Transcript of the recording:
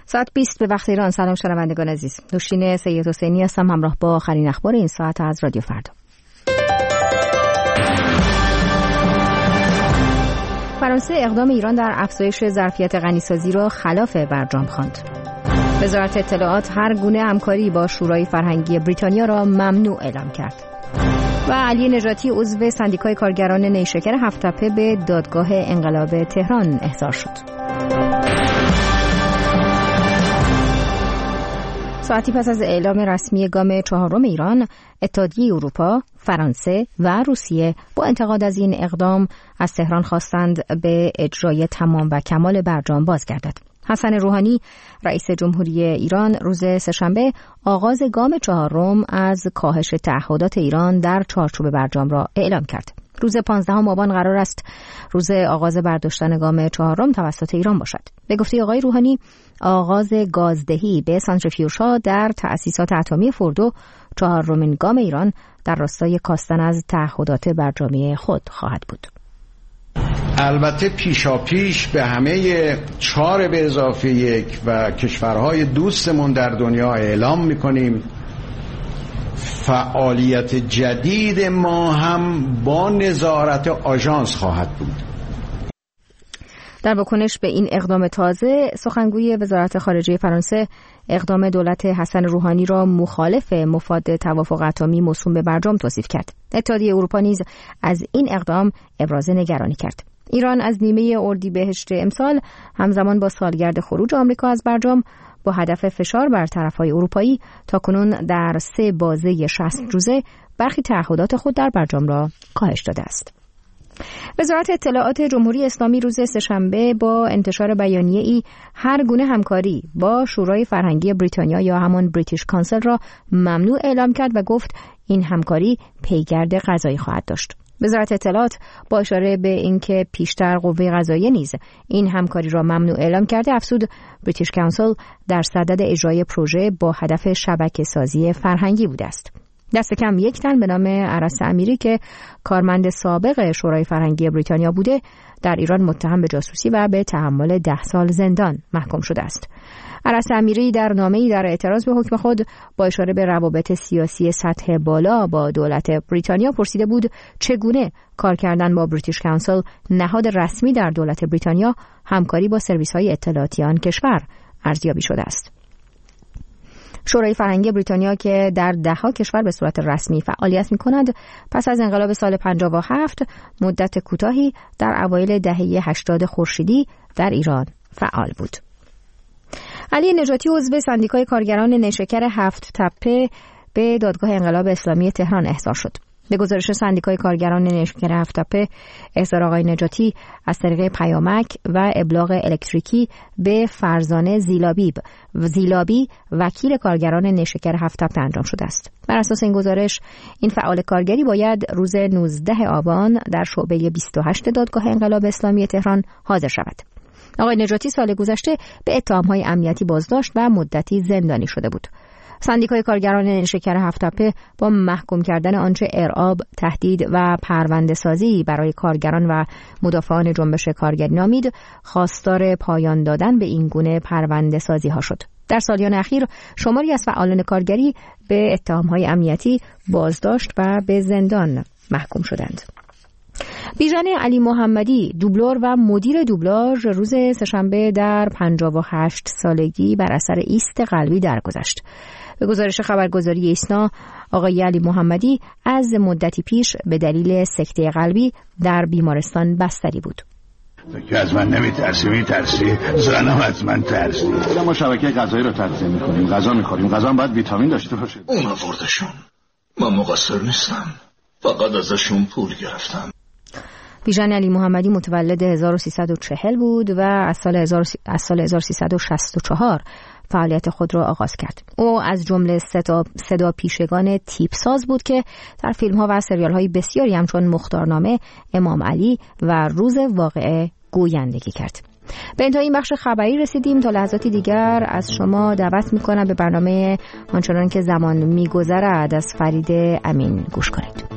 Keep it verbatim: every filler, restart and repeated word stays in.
ساعت بیست به وقت ایران. سلام شنوندگان عزیز. نوشین سید حسینی هستم همراه با آخرین اخبار این ساعت از رادیو فردا. فرانسه اقدام ایران در افزایش ظرفیت غنیسازی را خلاف برجام خواند. وزارت اطلاعات هر گونه همکاری با شورای فرهنگی بریتانیا را ممنوع اعلام کرد. و علی نجاتی عضو سندیکای کارگران نیشکر هفت‌تپه به دادگاه انقلاب تهران احضار شد. ساعتی پس از اعلام رسمی گام چهارم ایران، اتحادیه اروپا، فرانسه و روسیه با انتقاد از این اقدام از تهران خواستند به اجرای تمام و کمال برجام بازگردد. حسن روحانی رئیس جمهوری ایران روز سه‌شنبه آغاز گام چهارم از کاهش تعهدات ایران در چارچوب برجام را اعلام کرد. روز پانزدهم آبان قرار است روز آغاز برداشتن گام چهارم توسط ایران باشد. به گفته آقای روحانی، آغاز گازدهی به سانتریفیوژها در تأسیسات اتمی فردو چهارمین گام ایران در راستای کاستن از تعهدات برجامی خود خواهد بود. البته پیشاپیش به همه چهار به اضافه یک و کشورهای دوستمون در دنیا اعلام میکنیم فعالیت جدید ما هم با نظارت آژانس خواهد بود. در واکنش به این اقدام تازه، سخنگوی وزارت خارجه فرانسه اقدام دولت حسن روحانی را مخالف مفاد توافق اتمی موسوم به برجام توصیف کرد. اتحادیه اروپا نیز از این اقدام ابراز نگرانی کرد. ایران از نیمه اردیبهشت امسال همزمان با سالگرد خروج آمریکا از برجام با هدف فشار بر طرفهای اروپایی تاکنون در سه بازه شصت روزه برخی تعهدات خود در برجام را کاهش داده است. وزارت اطلاعات جمهوری اسلامی روز سه‌شنبه با انتشار بیانیه‌ای هر گونه همکاری با شورای فرهنگی بریتانیا یا همان بریتیش کانسل را ممنوع اعلام کرد و گفت این همکاری پیگرد قضایی خواهد داشت. وزارت اطلاعات با اشاره به اینکه پیشتر قوه قضاییه نیز این همکاری را ممنوع اعلام کرده افزود بریتیش کانسل در صدد اجرای پروژه با هدف شبکه سازی فرهنگی بوده است. دست کم یک تن به نام عرس امیری که کارمند سابق شورای فرهنگی بریتانیا بوده در ایران متهم به جاسوسی و به تحمل ده سال زندان محکوم شده است. عرس امیری در نامه‌ای در اعتراض به حکم خود با اشاره به روابط سیاسی سطح بالا با دولت بریتانیا پرسیده بود چگونه کار کردن با بریتیش کانسل نهاد رسمی در دولت بریتانیا همکاری با سرویس‌های اطلاعاتی آن کشور ارزیابی شده است. شورای فرهنگی بریتانیا که در ده‌ها کشور به صورت رسمی فعالیت می‌کند، پس از انقلاب سال پنجاه و هفت مدت کوتاهی در اوایل دهه هشتاد خورشیدی در ایران فعال بود. علی نجاتی عضو سندیکای کارگران نیشکر هفت‌تپه به دادگاه انقلاب اسلامی تهران احضار شد. به گزارش سندیکای کارگران نیشکر هفت‌تپه، احضار آقای نجاتی از طریق پیامک و ابلاغ الکتریکی به فرزانه زیلابی زیلابی وکیل کارگران نیشکر هفت‌تپه انجام شده است. بر اساس این گزارش، این فعال کارگری باید روز نوزدهم آبان در شعبه بیست و هشت دادگاه انقلاب اسلامی تهران حاضر شود. آقای نجاتی سال گذشته به اتهام‌های امنیتی بازداشت و مدتی زندانی شده بود. سندیکای کارگران نیشکر هفت‌تپه با محکوم کردن آنچه ارعاب، تهدید و پرونده سازی برای کارگران و مدافعان جنبش کارگری نامید، خواستار پایان دادن به این گونه پرونده سازی ها شد. در سالیان اخیر شماری از فعالان کارگری به اتهام‌های امنیتی بازداشت و به زندان محکوم شدند. بیژن علی محمدی، دوبلور و مدیر دوبلاژ، روز سه‌شنبه در پنجاه و هشت سالگی بر اثر ایست قلبی درگذشت. به گزارش خبرگزاری ایسنا، آقای علی محمدی از مدتی پیش به دلیل سکته قلبی در بیمارستان بستری بود. که از من نمیترسی میترسی زنم از من ترسی. ما شبکه غذایی رو تغذیه میکنیم، غذا میخوریم، غذا هم باید ویتامین داشته باشه. اون آوردشون، من مقصر نیستم، فقط ازشون پول گرفتم. بیژن علی محمدی متولد هزار و سیصد و چهل بود و از سال از سال هزار و سیصد و شصت و چهار فعالیت خود را آغاز کرد. او از جمله صدا صدا پیشگان تیپ ساز بود که در فیلم ها و سریال های بسیاری همچون مختارنامه، امام علی و روز واقعه گویندگی کرد. به انتهای این بخش خبری رسیدیم. تا لحظاتی دیگر از شما دعوت میکنم به برنامه آنچنان که زمان میگذرد از فرید امین گوش کنید.